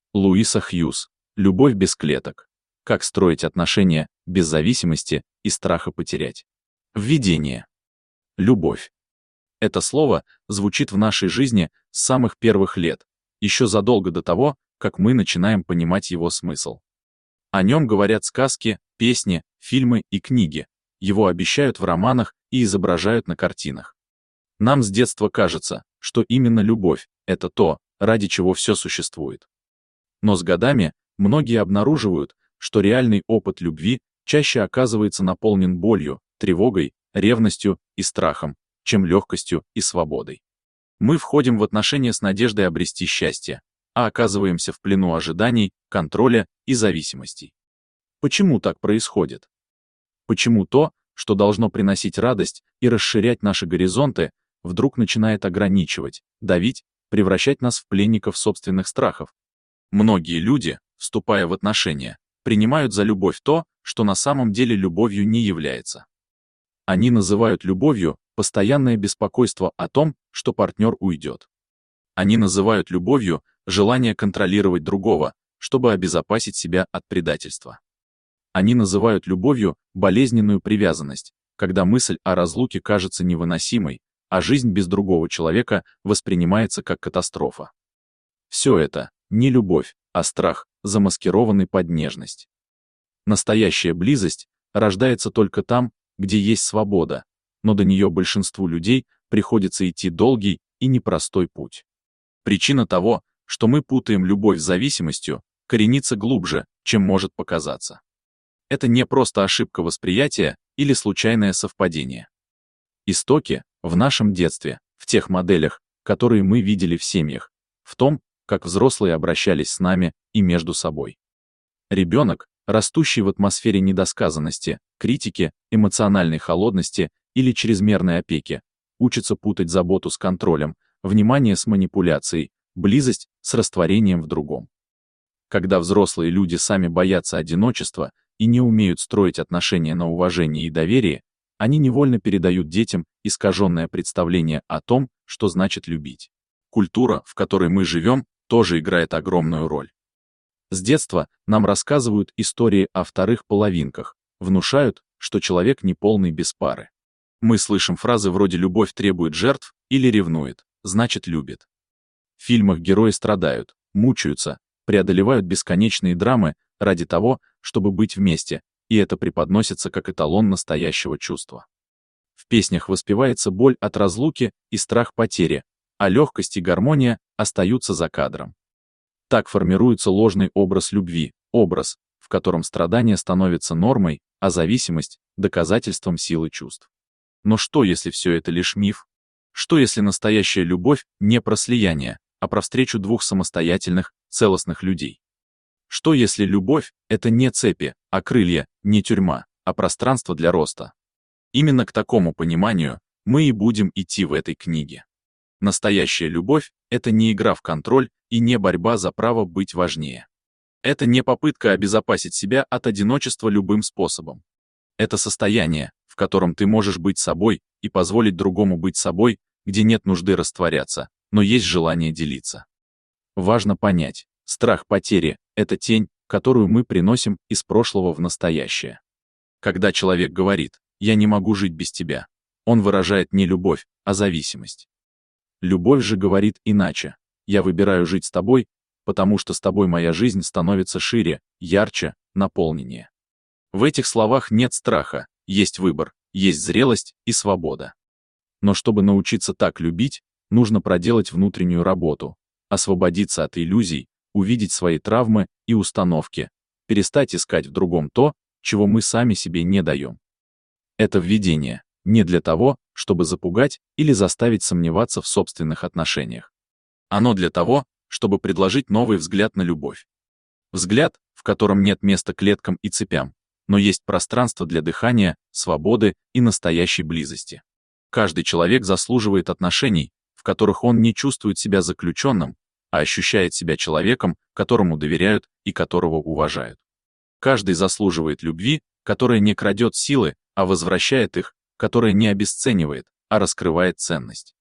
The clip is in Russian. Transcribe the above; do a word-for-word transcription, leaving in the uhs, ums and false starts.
Луиса Хьюз. Любовь без клеток. Как строить отношения без зависимости и страха потерять. Введение. Любовь. Это слово звучит в нашей жизни с самых первых лет, еще задолго до того, как мы начинаем понимать его смысл. О нем говорят сказки, песни, фильмы и книги, его обещают в романах и изображают на картинах. Нам с детства кажется, что именно любовь — это то, ради чего все существует. Но с годами многие обнаруживают, что реальный опыт любви чаще оказывается наполнен болью, тревогой, ревностью и страхом, чем легкостью и свободой. Мы входим в отношения с надеждой обрести счастье, а оказываемся в плену ожиданий, контроля и зависимостей. Почему так происходит? Почему то, что должно приносить радость и расширять наши горизонты, вдруг начинает ограничивать, давить, превращать нас в пленников собственных страхов? Многие люди, вступая в отношения, принимают за любовь то, что на самом деле любовью не является. Они называют любовью постоянное беспокойство о том, что партнер уйдет. Они называют любовью желание контролировать другого, чтобы обезопасить себя от предательства. Они называют любовью болезненную привязанность, когда мысль о разлуке кажется невыносимой, а жизнь без другого человека воспринимается как катастрофа. Все это не любовь, а страх, замаскированный под нежность. Настоящая близость рождается только там, где есть свобода, но до нее большинству людей приходится идти долгий и непростой путь. Причина того, что мы путаем любовь с зависимостью, коренится глубже, чем может показаться. Это не просто ошибка восприятия или случайное совпадение. Истоки в нашем детстве, в тех моделях, которые мы видели в семьях, в том, как взрослые обращались с нами и между собой. Ребенок, растущий в атмосфере недосказанности, критики, эмоциональной холодности или чрезмерной опеки, учится путать заботу с контролем, внимание с манипуляцией, близость с растворением в другом. Когда взрослые люди сами боятся одиночества и не умеют строить отношения на уважении и доверии, они невольно передают детям искаженное представление о том, что значит любить. Культура, в которой мы живем, тоже играет огромную роль. С детства нам рассказывают истории о вторых половинках, внушают, что человек неполный без пары. Мы слышим фразы вроде «любовь требует жертв» или «ревнует, значит любит». В фильмах герои страдают, мучаются, преодолевают бесконечные драмы ради того, чтобы быть вместе, и это преподносится как эталон настоящего чувства. В песнях воспевается боль от разлуки и страх потери, а легкость и гармония остаются за кадром. Так формируется ложный образ любви, образ, в котором страдание становится нормой, а зависимость — доказательством силы чувств. Но что, если все это лишь миф? Что, если настоящая любовь не про слияние, а про встречу двух самостоятельных, целостных людей? Что, если любовь — это не цепи, а крылья, не тюрьма, а пространство для роста? Именно к такому пониманию мы и будем идти в этой книге. Настоящая любовь — это не игра в контроль и не борьба за право быть важнее. Это не попытка обезопасить себя от одиночества любым способом. Это состояние, в котором ты можешь быть собой и позволить другому быть собой, где нет нужды растворяться, но есть желание делиться. Важно понять, страх потери — это тень, которую мы приносим из прошлого в настоящее. Когда человек говорит «я не могу жить без тебя», он выражает не любовь, а зависимость. Любовь же говорит иначе. Я выбираю жить с тобой, потому что с тобой моя жизнь становится шире, ярче, наполненнее. В этих словах нет страха, есть выбор, есть зрелость и свобода. Но чтобы научиться так любить, нужно проделать внутреннюю работу, освободиться от иллюзий, увидеть свои травмы и установки, перестать искать в другом то, чего мы сами себе не даем. Это введение не для того, чтобы запугать или заставить сомневаться в собственных отношениях. Оно для того, чтобы предложить новый взгляд на любовь. Взгляд, в котором нет места клеткам и цепям, но есть пространство для дыхания, свободы и настоящей близости. Каждый человек заслуживает отношений, в которых он не чувствует себя заключенным, а ощущает себя человеком, которому доверяют и которого уважают. Каждый заслуживает любви, которая не крадет силы, а возвращает их, которая не обесценивает, а раскрывает ценность.